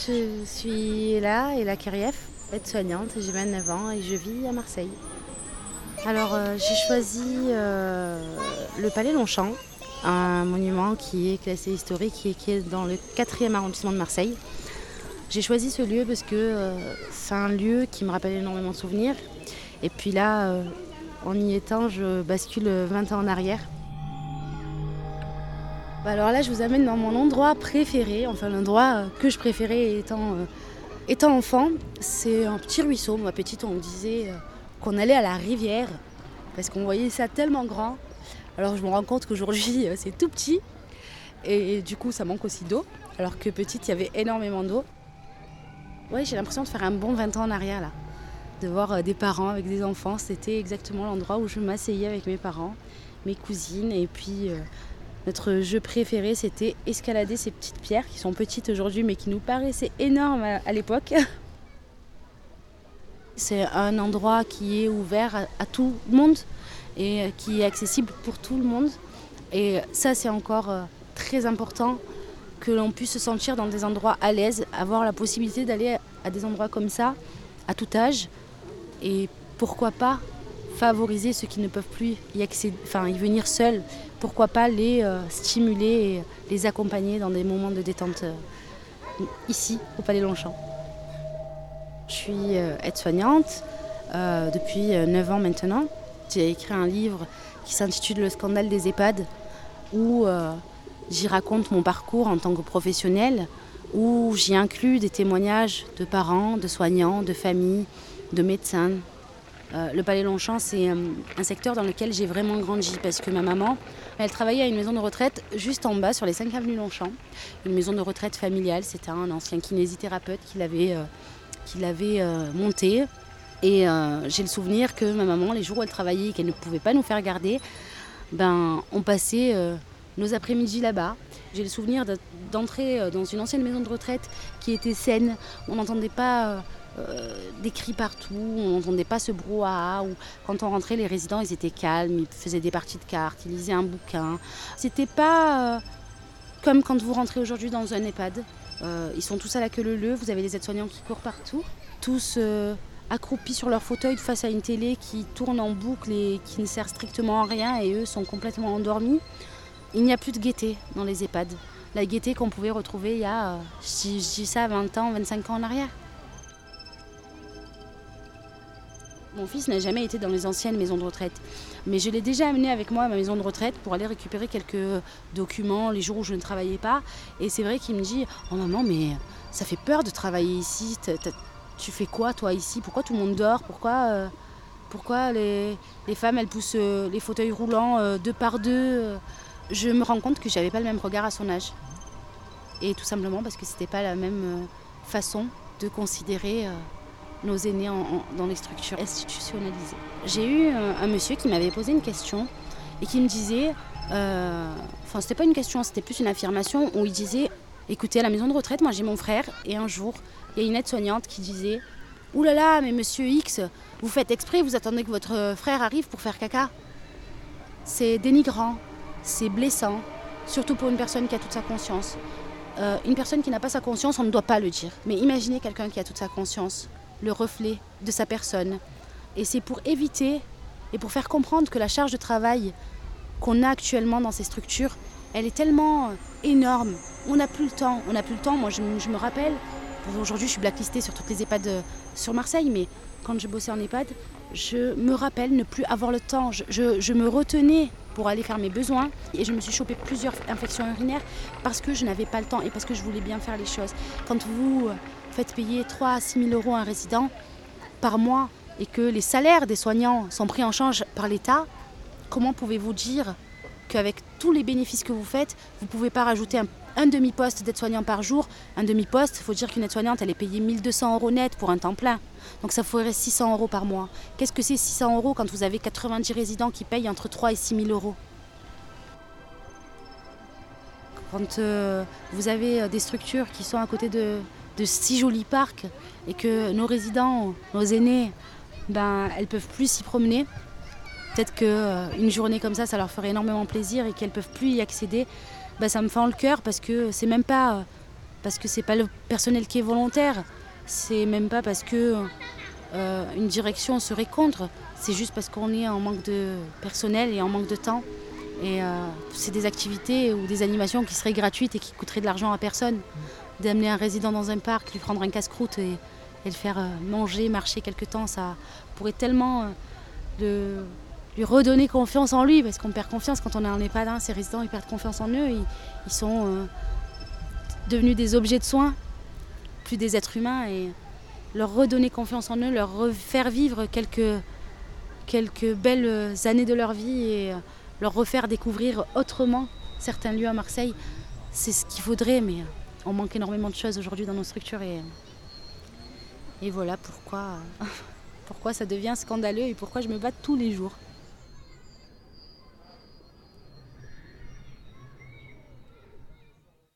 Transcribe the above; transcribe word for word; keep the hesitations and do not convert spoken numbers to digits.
Je suis là, Ella Kerieff, aide-soignante, j'ai vingt-neuf ans et je vis à Marseille. Alors euh, j'ai choisi euh, le Palais Longchamp, un monument qui est classé historique et qui est dans le quatrième arrondissement de Marseille. J'ai choisi ce lieu parce que euh, c'est un lieu qui me rappelle énormément de souvenirs. Et puis là, euh, en y étant, je bascule vingt ans en arrière. Bah alors là, je vous amène dans mon endroit préféré, enfin l'endroit que je préférais étant, euh, étant enfant. C'est un petit ruisseau. Moi, petite, on me disait euh, qu'on allait à la rivière parce qu'on voyait ça tellement grand. Alors je me rends compte qu'aujourd'hui, euh, c'est tout petit et, et du coup, ça manque aussi d'eau. Alors que petite, il y avait énormément d'eau. Ouais, j'ai l'impression de faire un bon vingt ans en arrière là. De voir euh, des parents avec des enfants. C'était exactement l'endroit où je m'asseyais avec mes parents, mes cousines et puis... Euh, Notre jeu préféré, c'était escalader ces petites pierres qui sont petites aujourd'hui mais qui nous paraissaient énormes à, à l'époque. C'est un endroit qui est ouvert à, à tout le monde et qui est accessible pour tout le monde. Et ça, c'est encore euh, très important que l'on puisse se sentir dans des endroits à l'aise, avoir la possibilité d'aller à des endroits comme ça à tout âge. Et pourquoi pas favoriser ceux qui ne peuvent plus y, accéder, enfin, y venir seuls. Pourquoi pas les euh, stimuler et les accompagner dans des moments de détente euh, ici, au Palais Longchamp. Je suis euh, aide-soignante euh, depuis euh, neuf ans maintenant. J'ai écrit un livre qui s'intitule Le scandale des EHPAD, où euh, j'y raconte mon parcours en tant que professionnelle, où j'y inclus des témoignages de parents, de soignants, de familles, de médecins. Euh, le Palais Longchamp, c'est euh, un secteur dans lequel j'ai vraiment grandi parce que ma maman, elle travaillait à une maison de retraite juste en bas sur les cinq avenues Longchamp. Une maison de retraite familiale, c'était un ancien kinésithérapeute qui l'avait, euh, qui l'avait euh, montée. Et euh, j'ai le souvenir que ma maman, les jours où elle travaillait et qu'elle ne pouvait pas nous faire garder, ben, on passait euh, nos après-midi là-bas. J'ai le souvenir d'entrer dans une ancienne maison de retraite qui était saine, on n'entendait pas... Euh, Euh, des cris partout, on n'entendait pas ce brouhaha. Où, quand on rentrait, les résidents ils étaient calmes, ils faisaient des parties de cartes, ils lisaient un bouquin. C'était pas euh, comme quand vous rentrez aujourd'hui dans un EHPAD. Euh, ils sont tous à la queue leu-leu, vous avez des aides-soignants qui courent partout, tous euh, accroupis sur leur fauteuil face à une télé qui tourne en boucle et qui ne sert strictement à rien et eux sont complètement endormis. Il n'y a plus de gaieté dans les EHPAD. La gaieté qu'on pouvait retrouver il y a, euh, je dis ça, vingt ans, vingt-cinq ans en arrière. Mon fils n'a jamais été dans les anciennes maisons de retraite, mais je l'ai déjà amené avec moi à ma maison de retraite pour aller récupérer quelques documents les jours où je ne travaillais pas. Et c'est vrai qu'il me dit « Oh maman, mais ça fait peur de travailler ici, tu fais quoi toi ici? Pourquoi tout le monde dort? Pourquoi, euh, pourquoi les, les femmes elles poussent euh, les fauteuils roulants euh, deux par deux ?» Je me rends compte que je n'avais pas le même regard à son âge. Et tout simplement parce que ce n'était pas la même euh, façon de considérer... Euh, nos aînés en, en, dans les structures institutionnalisées. J'ai eu un, un monsieur qui m'avait posé une question et qui me disait, euh, enfin c'était pas une question, c'était plus une affirmation où il disait, écoutez, à la maison de retraite, moi j'ai mon frère et un jour, il y a une aide-soignante qui disait, ouh là là, mais monsieur X, vous faites exprès, vous attendez que votre frère arrive pour faire caca. C'est dénigrant, c'est blessant, surtout pour une personne qui a toute sa conscience. Euh, une personne qui n'a pas sa conscience, on ne doit pas le dire. Mais imaginez quelqu'un qui a toute sa conscience, le reflet de sa personne. Et c'est pour éviter et pour faire comprendre que la charge de travail qu'on a actuellement dans ces structures, elle est tellement énorme. On n'a plus le temps. On n'a plus le temps. Moi, je, je me rappelle, aujourd'hui, je suis blacklistée sur toutes les EHPAD euh, sur Marseille, mais quand je bossais en EHPAD, je me rappelle ne plus avoir le temps. Je, je, je me retenais pour aller faire mes besoins et je me suis chopé plusieurs infections urinaires parce que je n'avais pas le temps et parce que je voulais bien faire les choses. Quand vous faites payer trois à six mille euros à un résident par mois et que les salaires des soignants sont pris en charge par l'État, comment pouvez-vous dire qu'avec tous les bénéfices que vous faites, vous ne pouvez pas rajouter un, un demi-poste d'aide-soignant par jour? Un demi-poste, il faut dire qu'une aide-soignante, elle est payée mille deux cents euros net pour un temps plein. Donc ça ferait six cents euros par mois. Qu'est-ce que c'est six cents euros quand vous avez quatre-vingt-dix résidents qui payent entre trois et six mille euros? Quand euh, vous avez des structures qui sont à côté de, de si jolis parcs et que nos résidents, nos aînés, ben, elles ne peuvent plus s'y promener, peut-être qu'une euh, journée comme ça, ça leur ferait énormément plaisir et qu'elles ne peuvent plus y accéder, ben, ça me fend le cœur parce que c'est même pas... Euh, parce que c'est pas le personnel qui est volontaire, c'est même pas parce que euh, une direction serait contre, c'est juste parce qu'on est en manque de personnel et en manque de temps. Et euh, c'est des activités ou des animations qui seraient gratuites et qui coûteraient de l'argent à personne. D'amener un résident dans un parc, lui prendre un casse-croûte et, et le faire manger, marcher quelque temps, ça pourrait tellement euh, le, lui redonner confiance en lui, parce qu'on perd confiance quand on est en EHPAD, hein, ces résidents ils perdent confiance en eux, ils, ils sont euh, devenus des objets de soins, plus des êtres humains, et leur redonner confiance en eux, leur refaire vivre quelques, quelques belles années de leur vie et euh, leur refaire découvrir autrement certains lieux à Marseille, c'est ce qu'il faudrait, mais on manque énormément de choses aujourd'hui dans nos structures et, et voilà pourquoi, pourquoi ça devient scandaleux et pourquoi je me bats tous les jours.